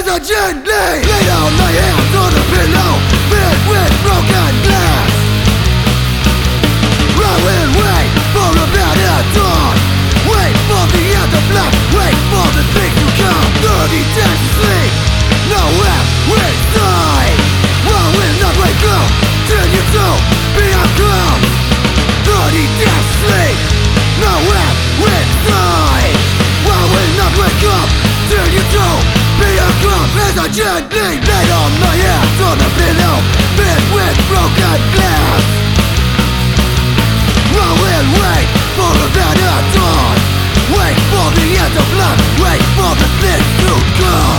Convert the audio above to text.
as I gently lay down my hands on the pillow, filled with broken glass. I will wait for a better dawn, wait for the end of life, wait for the things to come. 30 days to sleep, nowhere inside. I will not wake up till you told me I'm gone. 30 days to sleep, nowhere inside. I will not wake up till you told me I'm gone. As I gently lay on my hands on the pillow, filled with broken glass. I will wait for a better dawn, wait for the end of life, wait for the things to come.